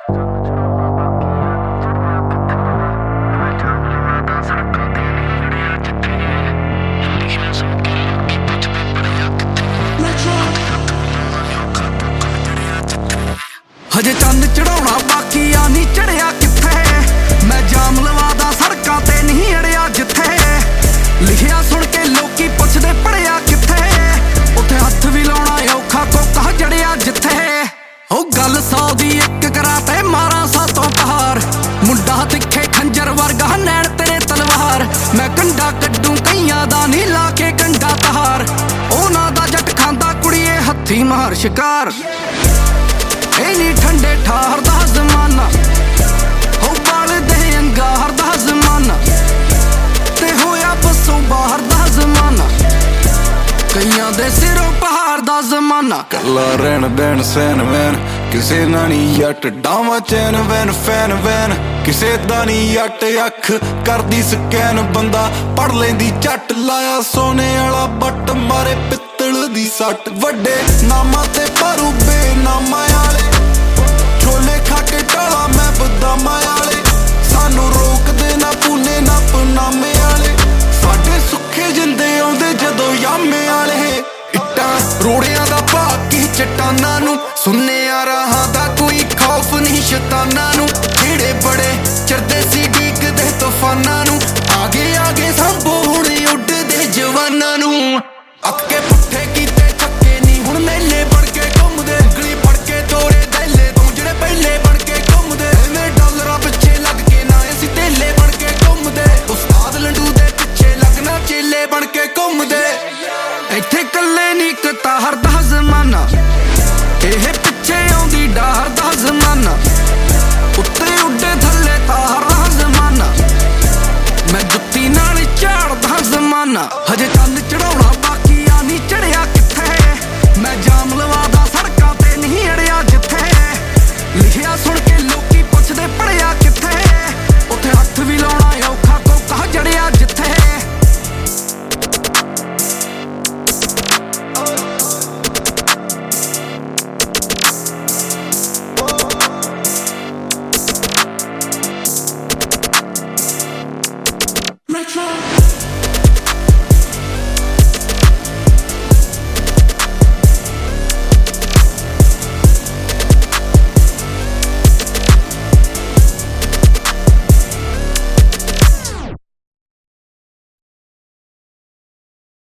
ਹਜੇ ਚੰਨ ਚੜਾਉਣਾ ਬਾਕੀ ਆ ਨੀ ਚੜਿਆ ਕਿੱਥੇ। ਮੈਂ ਜਾਮ ਲਵਾਦਾ ਸੜਕਾਂ ਤੇ ਨਹੀਂ ਅੜਿਆ ਜਿੱਥੇ। ਲਿਖਿਆ ਸੁਣ ਕੇ ਲੋਕੀ ਪੁੱਛਦੇ ਪੜਿਆ ਕਿੱਥੇ। ਉੱਥੇ ਹੱਥ ਵੀ ਲਾਉਣਾ ਔਖਾ ਕੋਕਾ ਜੜਿਆ ਜਿੱਥੇ। ਉਹ ਗੱਲ 100 ਦੀ ਇੱਕ ਕਰਾ ਤੇ ਮਾਰਾਂ 700 ਪਹਾੜ। ਮੁੰਡਾ ਤਿੱਖੇ ਖੰਜਰ ਵਰਗਾ ਨੈਣ ਤੇਰੇ ਤਲਵਾਰ। ਮੈਂ ਕੰਡਾ ਕੱਢੂ ਕਈਆਂ ਦਾ ਨੀ ਲਾ ਕੇ ਕੰਡਾ ਤਹਾਰ। ਉਹਨਾਂ ਦਾ ਜੱਟ ਖਾਂਦਾ ਕੁੜੀਏ ਹੱਥੀ ਮਾਰ ਸ਼ਿਕਾਰ। ਇਹ ਨੀ ਠੰਡੇ ਠਾਰ ਦਾ ਜ਼ਮਾਨਾ ਹੋ ਬਾਲਦੇ ਅੰਗਾਰ ਦਾ ਜ਼ਮਾਨਾ ਤੇ ਹੋਇਆ ਬੱਸੋਂ ਬਾਹਰ ਦਾ ਜ਼ਮਾਨਾ। ਕਈਆਂ ਦੇ ਸਿਰੋਂ ਪਹਾੜ ਦਾ ਜ਼ਮਾਨਾ। ਕੱਲਾ ਰਹਿਣ ਬੈਣ ਸੈਨ ਵੈਨ ਕਿਸੇ ਦਾ ਨੀ ਜੱਟ ਡਾਵਾਂ ਚੈਨ ਵੈਨ ਫੈਨ ਵੈਨ ਕਿਸੇ ਦਾ ਨੀ ਜੱਟ ਅੱਖ ਕਰਦੀ ਸਕੈਨ। ਬੰਦਾ ਪੜ ਲੈਂਦੀ ਝੱਟ ਲਾਇਆ ਸੋਨੇ ਵਾਲਾ ਬੱਟ ਮਾਰੇ ਪਿੱਤਲ ਦੀ ਸੱਟ। ਵੱਡੇ ਨਾਮਾਂ ਤੇ ਭਰੂ ਬੇਨਾਮਾਂ ਵਾਲੇ ਛੋਲੇ ਖਾ ਕੇ ਟਾਲਾ ਮੈਂ ਬਦਾਮਾਂ ਵਾਲੇ। ਸਾਨੂੰ ਰੋਕਦੇ ਨਾ ਪੂਨੇ ਨਾ ਪਨਾਮੇ ਵਾਲੇ। ਸਾਡੇ ਸੁੱਖੇ ਜਿੰਦੇ ਆਉਂਦੇ ਜਦੋਂ ਯਾਮੇ ਵਾਲੇ। ਇੱਟਾਂ ਰੋੜਿਆਂ ਦਾ ਭਾਗ ਕੀ ਚਟਾਨਾਂ ਨੂੰ ਸੁਣਿਆ ਰਾਹਾਂ ਦਾ ਕੋਈ ਖੌਫ ਨਹੀਂ ਸ਼ੈਤਾਨਾਂ ਨੂੰ। ਜਿਹੜੇ ਬੜੇ ਚਰਦੇ ਸੀ ਡੀਕਦੇ ਤੂਫਾਨਾਂ ਨੂੰ।